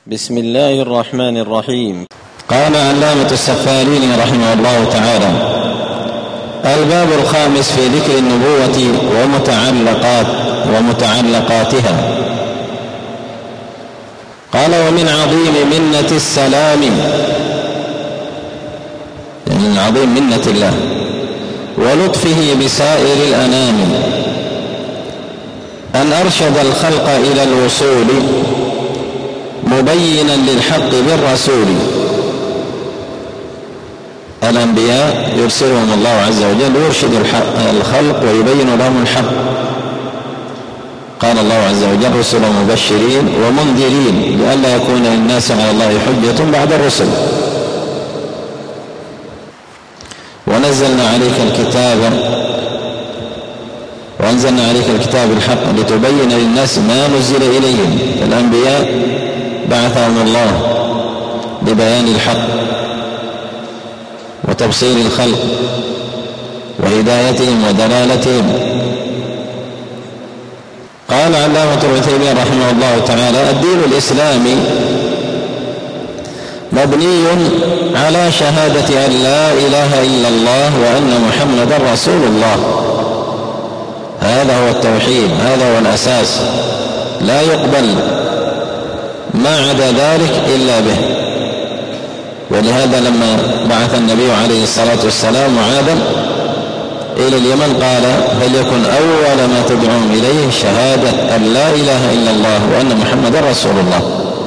بسم الله الرحمن الرحيم. قال علامة السفاريني رحمه الله تعالى: الباب الخامس في ذكر النبوة ومتعلقاتها. قال: ومن عظيم منة السلام، يعني من عظيم منة الله ولطفه بسائر الأنام أن أرشد الخلق إلى الوصول مبينا للحق بالرسول. الأنبياء يرسلهم الله عز وجل يرشد الخلق ويبين لهم الحق. قال الله عز وجل: رسلا مبشرين ومنذرين لئلا يكون للناس على الله حجة بعد الرسل. وأنزلنا عليك الكتاب الحق لتبين للناس ما نزل إليهم. الأنبياء بعثهم الله لبيان الحق وتبصير الخلق وهدايتهم ودلالتهم. قال علامة ابن تيمية رحمه الله تعالى: الدين الإسلامي مبني على شهادة أن لا إله إلا الله وأن محمدا رسول الله. هذا هو التوحيد، هذا هو الأساس، لا يقبل ما عدا ذلك إلا به. ولهذا لما بعث النبي عليه الصلاة والسلام معاذا إلى اليمن قال: فليكن أول ما تدعوهم إليه شهادة أن لا إله إلا الله وأن محمدا رسول الله.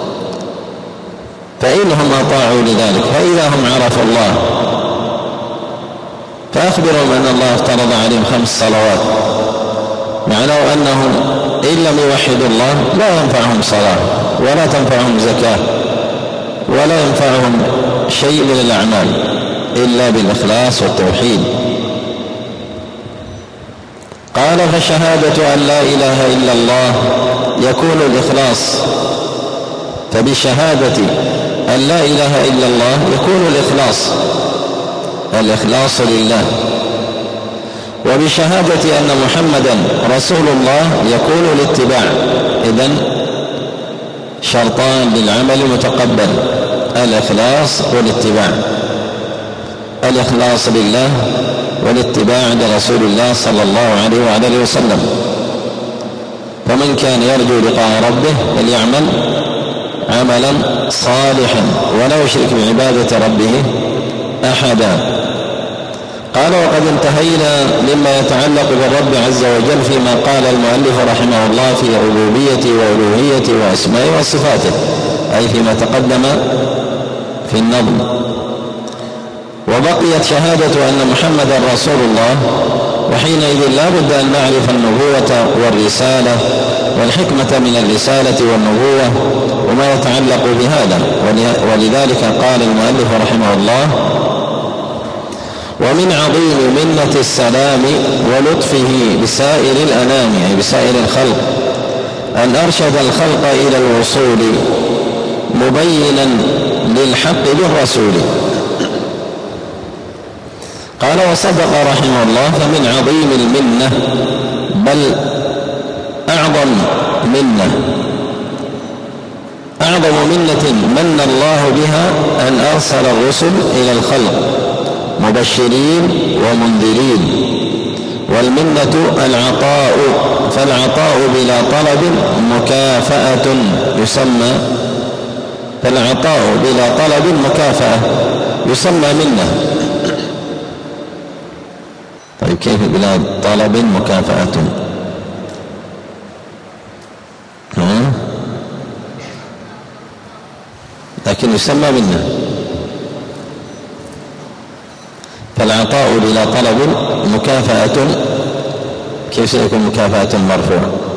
فإنهم أطاعوا لذلك، فإذا هم عرفوا الله فأخبرهم أن الله افترض عليهم 5 صلوات، معناه أنهم إن لم يوحدوا الله لا ينفعهم صلاة ولا تنفعهم زكاة ولا ينفعهم شيء من الأعمال إلا بالإخلاص والتوحيد. قال: فشهادة أن لا إله إلا الله يكون الإخلاص، فبشهادة أن لا إله إلا الله يكون الإخلاص لله. وبشهادة أن محمدا رسول الله يكون الاتباع. إذن شرطان للعمل المتقبل: الإخلاص والاتباع. الإخلاص لله والاتباع لرسول الله صلى الله عليه وآله وسلم. فمن كان يرجو لقاء ربه فليعمل عملا صالحا ولا يشرك بعبادة ربه أحدا. قال: وقد انتهينا مما يتعلق بالرب عز وجل فيما قال المؤلف رحمه الله في ربوبيته وألوهيته وأسمائه وصفاته، أي فيما تقدم في النظم. وبقيت شهادة أن محمدا رسول الله، وحينئذ لا بد أن نعرف النبوة والرسالة والحكمة من الرسالة والنبوة وما يتعلق بهذا. ولذلك قال المؤلف رحمه الله: ومن عظيم منة السلام ولطفه بسائر الأنام، يعني بسائر الخلق، أن أرشد الخلق إلى الوصول مبينا للحق بالرسول. قال: وصدق رحمه الله: فمن عظيم المنة، بل أعظم منة، أعظم منة من الله بها أن أرسل الرسل إلى الخلق مبشرين ومنذرين. والمنة العطاء، فالعطاء بلا طلب مكافأة يسمى، فالعطاء بلا طلب مكافأة يسمى منة. طيب كيف بلا طلب مكافأة؟ لكن يسمى منة. فالعطاء بلا طلب مكافأة، كيف سيكون مكافأة مرفوع؟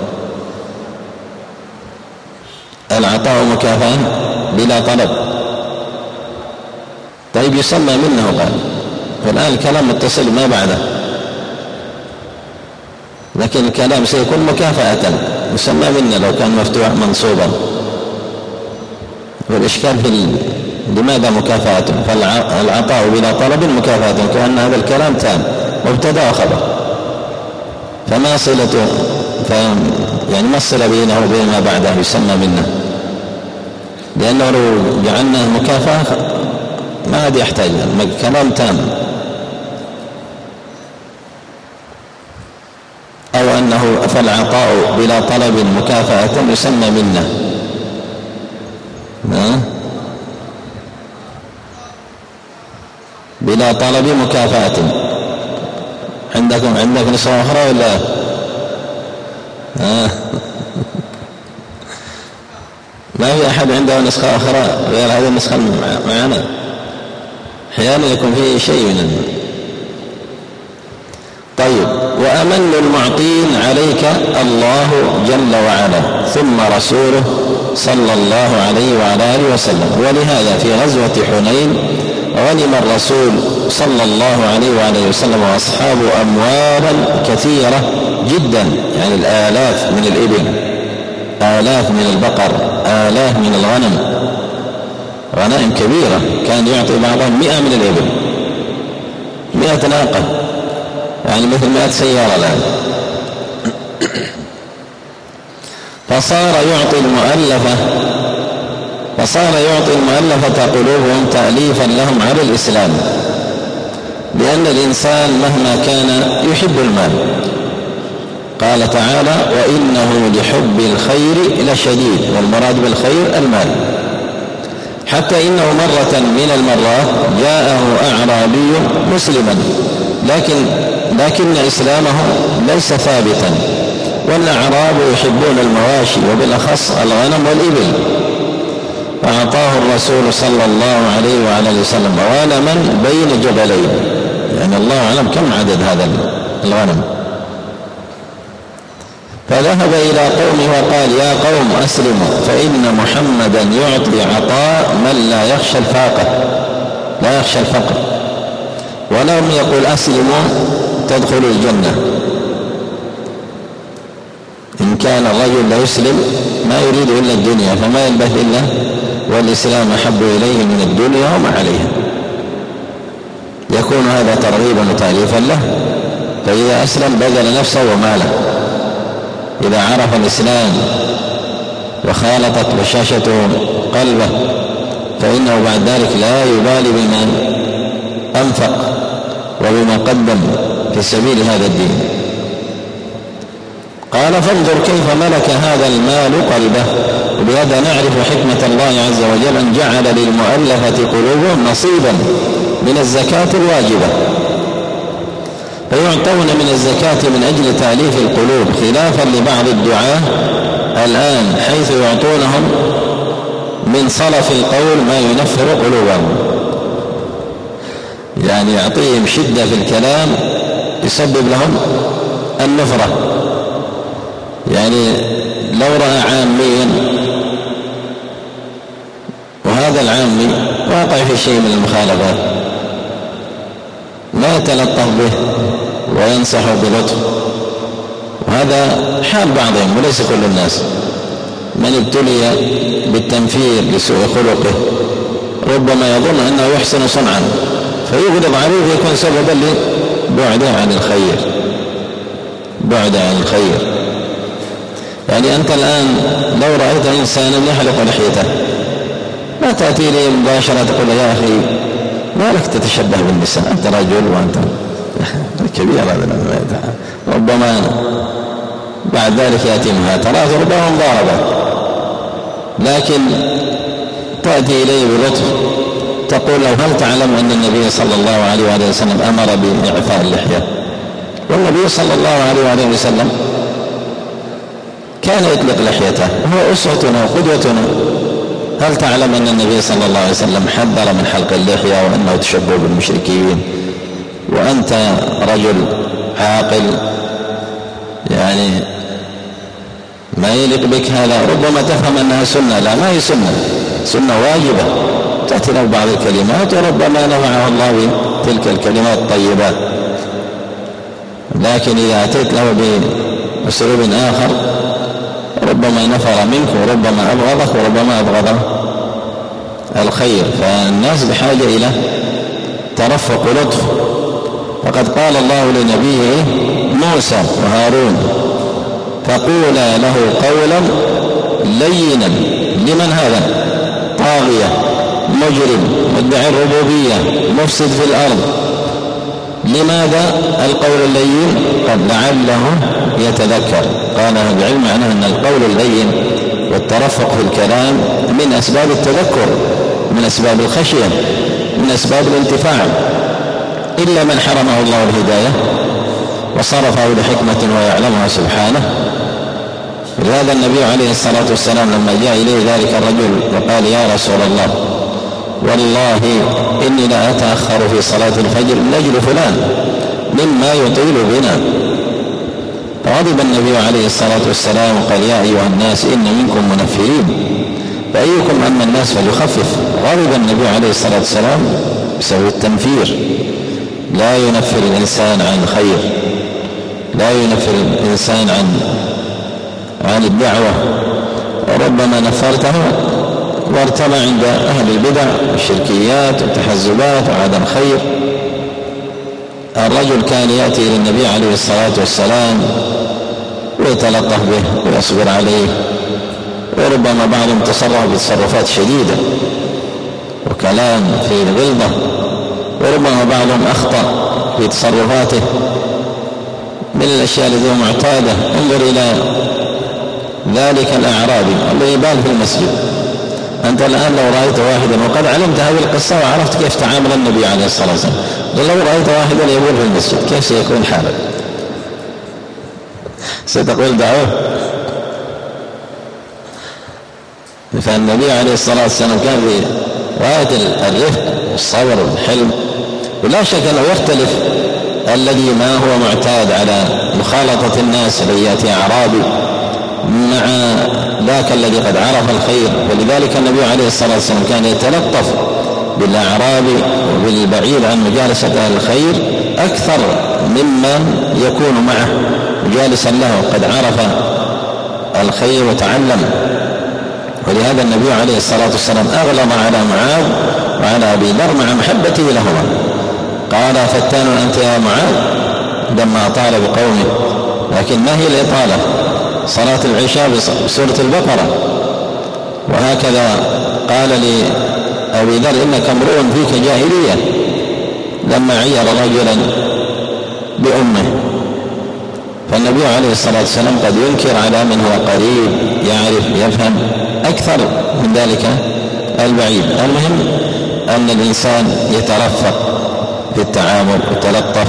العطاء مكافأة بلا طلب. طيب يسمى منه. قال: والآن الكلام متصل ما بعده، لكن الكلام سيكون مكافأة يسمى منه لو كان مفتوح منصوبا. والإشكال في لماذا مكافأة؟ فالعطاء بلا طلب مكافأة، كأن هذا الكلام تام مبتدأ وخبر، فما صلته، يعني ما الصلة بينه وبين ما بعده يسمى منه. لأنه لو جعلنا مكافأة ما عاد يحتاج كلام تام، أو أنه فالعطاء بلا طلب مكافأة يسمى منة. بلا طلب مكافأة. عندك نسخة أخرى ولا؟ ما في أحد عنده نسخة أخرى غير هذه النسخة معنا؟ أحيانا يكون فيه شيء من طيب. وأمن المعطين عليك الله جل وعلا ثم رسوله صلى الله عليه وعلى آله وسلم. ولهذا في غزوة حنين غنم الرسول صلى الله عليه وآله وسلم وأصحابه أموالا كثيرة جدا، يعني الآلاف من الإبل، آلاف من البقر، آلاف من الغنم، غنائم كبيرة. كان يعطي بعضهم 100 من الإبل، 100 ناقة، يعني مثل 100 سيارة الآن. فصار يعطي المؤلفة قلوبهم تأليفا لهم على الإسلام، لأن الإنسان مهما كان يحب المال. قال تعالى: وإنه لحب الخير لشديد، والمراد بالخير المال. حتى إنه مرة من المرات جاءه أعرابي مسلما، لكن إسلامه ليس ثابتا، والأعراب يحبون المواشي وبالأخص الغنم والإبل. فأعطاه الرسول صلى الله عليه وعلى وسلم غنما بين جبلين، يعني الله أعلم كم عدد هذا الغنم. فذهب إلى قومه وقال: يا قوم أسلموا، فإن محمدا يعطي عطاء من لا يخشى الفقر. ولم يقل: أسلموا تدخلوا الجنة. إن كان الرجل لا يسلم ما يريد إلا الدنيا، فما يلبث إلا والإسلام أحب إليه من الدنيا وما عليها، يكون هذا ترغيبا وتأليفا له. فإذا أسلم بذل نفسه وماله. إذا عرف الإسلام وخالطت بشاشته قلبه فإنه بعد ذلك لا يبالي بما أنفق وبما قدم في سبيل هذا الدين. قال: فانظر كيف ملك هذا المال قلبه. وبهذا نعرف حكمة الله عز وجل أن جعل للمؤلفة قلوبهم نصيبا من الزكاة الواجبة، فيعطون من الزكاة من أجل تأليف القلوب، خلافا لبعض الدعاة الآن حيث يعطونهم من صلف القول ما ينفر قلوبهم، يعني يعطيهم شدة في الكلام يسبب لهم النفرة. يعني لو رأى عاميا وهذا العامي واقع في شيء من المخالفات لا يتلطف به وينصح بلطف، وهذا حال بعضهم وليس كل الناس. من ابتلي بالتنفير لسوء خلقه ربما يظن أنه يحسن صنعا فيغضب عليه ويكون سببا لبعده عن الخير. يعني أنت الآن لو رأيت إنسانا يحلق لحيته لا تأتي لي مباشرة تقول: يا أخي ما لك تتشبه بالنساء، أنت رجل وأنت كبير. هذا ربما بعد ذلك يأتي مهاترات وربما مضاربة، لكن تأتي إليه بلطف تقول له: هل تعلم أن النبي صلى الله عليه وآله وسلم أمر بإعفاء اللحية؟ والنبي صلى الله عليه وآله وسلم كان يطلق لحيته وهو أسوتنا وقدوتنا. هل تعلم أن النبي صلى الله عليه وسلم حذر من حلق اللحية وأنه تشبه بالمشركين، وأنت رجل عاقل يعني ما يليق بك هذا؟ ربما تفهم أنها سنة، لا، ما هي سنة واجبة تأتي له بعض الكلمات وربما نفعه الله بتلك الكلمات الطيبات، لكن إذا أتيت له بأسلوب آخر ربما نفر منك وربما أبغضك وربما أبغض الخير. فالناس بحاجة إلى ترفق ولطف. فقد قال الله لنبيه موسى وهارون: فقولا له قولا لينا. لمن هذا؟ مجرم مدعي الربوبية مفسد في الأرض. لماذا القول اللين؟ قد لعله يتذكر. قال أهل العلم معناه أن القول اللين والترفق في الكلام من أسباب التذكر، من أسباب الخشية، من أسباب الانتفاع، إلا من حرمه الله الهداية وصرفه لحكمة ويعلمها سبحانه. لهذا النبي عليه الصلاة والسلام لما جاء إليه ذلك الرجل وقال يا رسول الله والله إني لا أتأخر في صلاة الفجر من أجل فلان مما يطيل بنا، فغضب النبي عليه الصلاة والسلام وقال يا أيها الناس إن منكم منفرين فأيكم أما الناس فليخفف. غضب النبي عليه الصلاة والسلام بسبب التنفير. لا ينفر الإنسان عن الخير، لا ينفر الإنسان عن الدعوة، وربما نفرته وارتمى عند أهل البدع والشركيات والتحزبات وعدم الخير. الرجل كان يأتي إلى النبي عليه الصلاة والسلام ويتلطف به ويصبر عليه، وربما بعضهم تصرف بتصرفات شديدة وكلام في الغلظة، وربما بعضهم أخطأ في تصرفاته من الأشياء التي هي معتادة. انظر إلى ذلك الأعرابي الذي يبال في المسجد. أنت الآن لو رأيت واحدا وقد علمت هذه القصة وعرفت كيف تعامل النبي عليه الصلاة والسلام، لو رأيت واحدا يبول في المسجد كيف سيكون حالك؟ ستقول دعوه. فالنبي عليه الصلاة والسلام كان في غاية الرفق والصبر والحلم، ولا شك أنه يختلف الذي ما هو معتاد على مخالطة الناس الذي يأتي أعرابي مع ذاك الذي قد عرف الخير. ولذلك النبي عليه الصلاة والسلام كان يتلطف بالأعرابي وبالبعيد عن مجالسة أهل الخير أكثر ممن يكون معه مجالسا له قد عرف الخير وتعلم. ولهذا النبي عليه الصلاة والسلام أغلظ على معاذ وعلى أبي ذر مع محبته لهما. قال فتان أنت يا معاذ لما أطال بقومه، لكن ما هي الإطالة؟ صلاة العشاء بسورة البقرة. وهكذا قال لأبي ذر إنك امرؤ فيك جاهلية لما عير رجلا بأمه. فالنبي عليه الصلاة والسلام قد ينكر على من هو قريب يعرف يفهم أكثر من ذلك البعيد. المهم أن الإنسان يترفق في التعامل ويتلطف.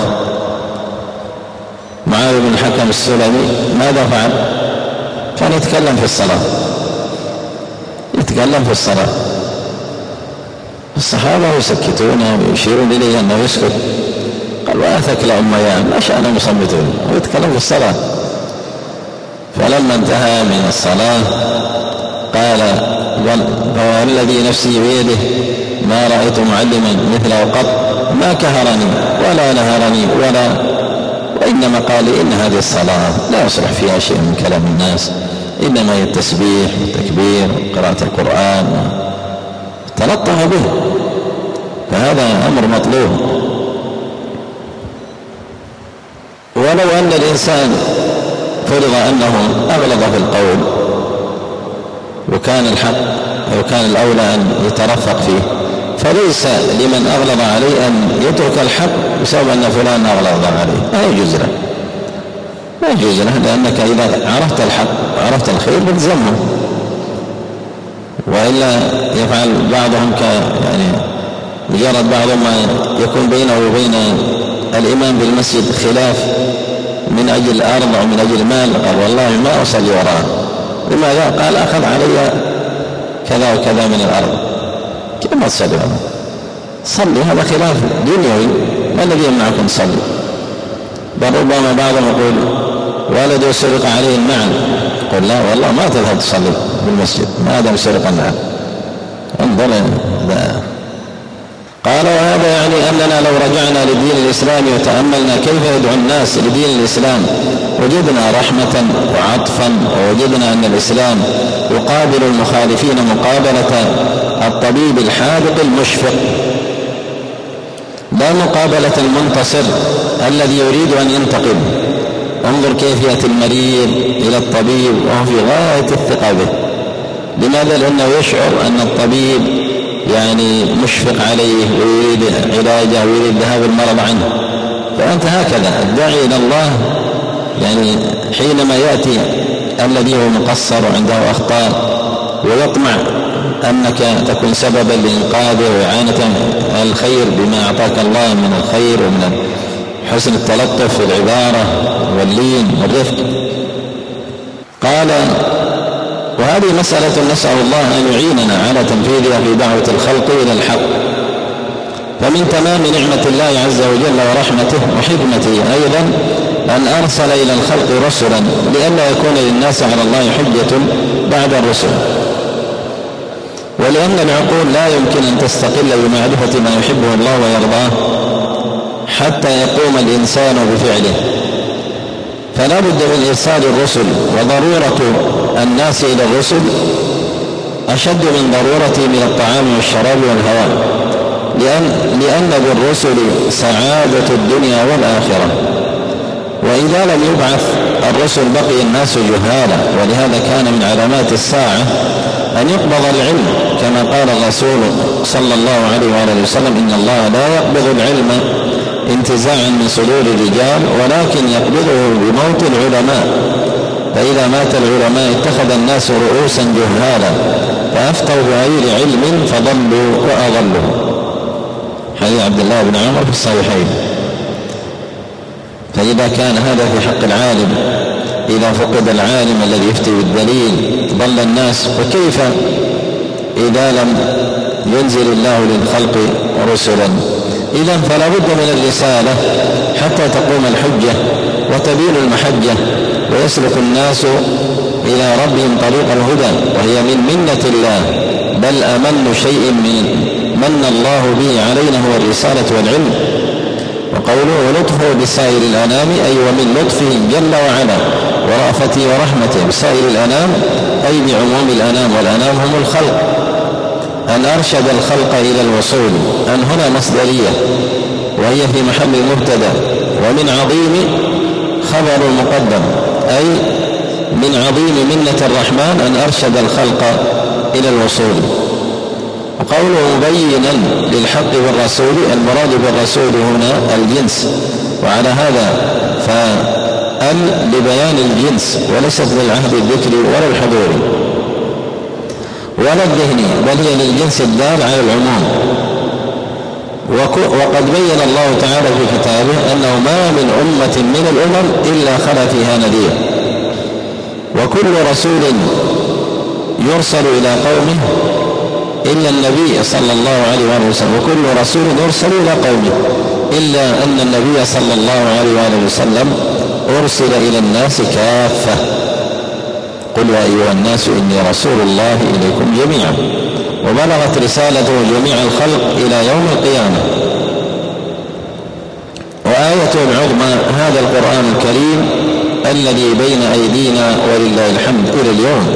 معاذ بن الحكم السلمي ماذا فعل؟ كان يتكلم في الصلاة، يتكلم في الصلاة، الصحابة يسكتونه ويشيرون إليه أنه يسكت. قال وآثك لأميان ما شأن مصمتون، ويتكلم في الصلاة. فلما انتهى من الصلاة قال والذي نفسي بيده ما رأيت معلما مثله قط ما كهرني ولا نهرني وإنما قال إن هذه الصلاة لا يصلح فيها شيء من كلام الناس، إنما هي التسبيح والتكبير وقراءة القرآن، تلطف به. فهذا أمر مطلوب. ولو أن الإنسان فرض أنه أغلظ في القول وكان الحق وكان الأولى أن يترفق فيه، فليس لمن أغلظ عليه أن يترك الحق بسبب أن فلان أغلظ عليه، لا يجوز له، لا يجوز له، لأنك إذا عرفت الحق وعرفت الخير بتزمه. وإلا يفعل بعضهم يعني مجرد بعضهم ما يكون بينه وبين الإمام بالمسجد خلاف من أجل الأرض أو من أجل المال، قال والله ما أصلي وراءه. لماذا؟ قال أخذ علي كذا وكذا من الأرض. كيف ما تصلي؟ صلي، هذا خلاف دنيوي، ما الذي يمنعكم تصلي؟ بل ربما بعضهم يقول والده سرق عليه النعل، قل لا والله ما تذهب تصلي في المسجد ما دام سرق النعل. انظر لا. قال وهذا يعني أننا لو رجعنا للدين الإسلامي وتأملنا كيف يدعو الناس لدين الإسلام وجدنا رحمة وعطفا، ووجدنا أن الإسلام يقابل المخالفين مقابلة الطبيب الحاذق المشفق، لا مقابلة المنتصر الذي يريد أن ينتقم. انظر كيف يأتي المريض إلى الطبيب وهو في غاية الثقة به. لماذا؟ لأنه يشعر أن الطبيب يعني مشفق عليه ويريد علاجه ويريد ذهاب المرض عنه. فأنت هكذا الداعي إلى الله يعني حينما يأتي الذي هو مقصر وعنده أخطاء ويطمع أنك تكون سببا لإنقاذه وإعانته الخير بما أعطاك الله من الخير ومن حسن التلطف في العبارة واللين والرفق. قال: وهذه مسألة نسأل الله أن يعيننا على تنفيذها في دعوة الخلق إلى الحق. فمن تمام نعمة الله عز وجل ورحمته وحكمته أيضا أن أرسل إلى الخلق رسلا لئلا يكون للناس على الله حجة بعد الرسل، ولأن العقول لا يمكن أن تستقل بمعرفة ما يحبه الله ويرضاه حتى يقوم الإنسان بفعله، فلا بد من إرسال الرسل. وضرورة الناس إلى الرسل أشد من ضرورته من الطعام والشراب والهواء، لأن بالرسل سعادة الدنيا والآخرة. وإذا لم يبعث الرسل بقي الناس جهالا، ولهذا كان من علامات الساعة أن يقبض العلم، كما قال الرسول صلى الله عليه وآله وسلم: إن الله لا يقبض العلم انتزاعا من صدور الرجال ولكن يقبضه بموت العلماء، فإذا مات العلماء اتخذ الناس رؤوسا جهالا فأفتوا بغير علم فضلوا وأضلوا. حديث عبد الله بن عمر في الصحيحين. فإذا كان هذا في حق العالم، إذا فقد العالم الذي يفتي بالدليل ضل الناس، فكيف إذا لم ينزل الله للخلق رسلا؟ إذن فلا بد من الرسالة حتى تقوم الحجة وتبين المحجة ويسلك الناس إلى ربهم طريق الهدى، وهي من منة الله، بل أمن شيء من الله به علينا هو الرسالة والعلم. وقوله: ولطفه بسائر الأنام، أي ومن لطفه جل وعلا ورأفته ورحمته بسائر الأنام، أي بعموم الأنام، والأنام هم الخلق، أن أرشد الخلق إلى الوصول. أن هنا مصدرية وهي في محل مبتدأ، ومن عظيم خبر مقدم، أي من عظيم منة الرحمن أن أرشد الخلق إلى الوصول. وقوله مبينا للحق بالرسول، المراد بالرسول هنا الجنس، وعلى هذا فأل لبيان الجنس وليست للعهد الذكري ولا الحضوري ولا الذهني، بل هي للجنس الدال على العموم. وقد بين الله تعالى في كتابه أنه ما من أمة من الأمم إلا خلا فيها نذير، وكل رسول يرسل إلى قومه إلا النبي صلى الله عليه وسلم، وكل رسول يرسل إلى قومه إلا أن النبي صلى الله عليه وسلم أرسل إلى الناس كافة. قل يا أيها الناس إني رسول الله إليكم جميعا، وبلغت رسالته جميع الخلق إلى يوم القيامة. وآيته العظمى هذا القرآن الكريم الذي بين أيدينا ولله الحمد إلى اليوم.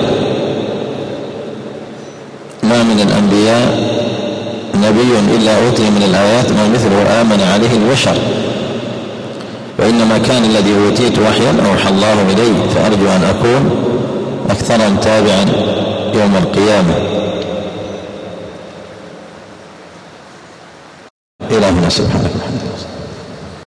ما من الأنبياء نبي إلا أوتي من الآيات ما مثله آمن عليه البشر، وإنما كان الذي أوتيت وحيا أوحى الله إليه، فأرجو أن أكون أكثرهم تابعا يوم القيامة. إلهنا سبحانه وتعالى.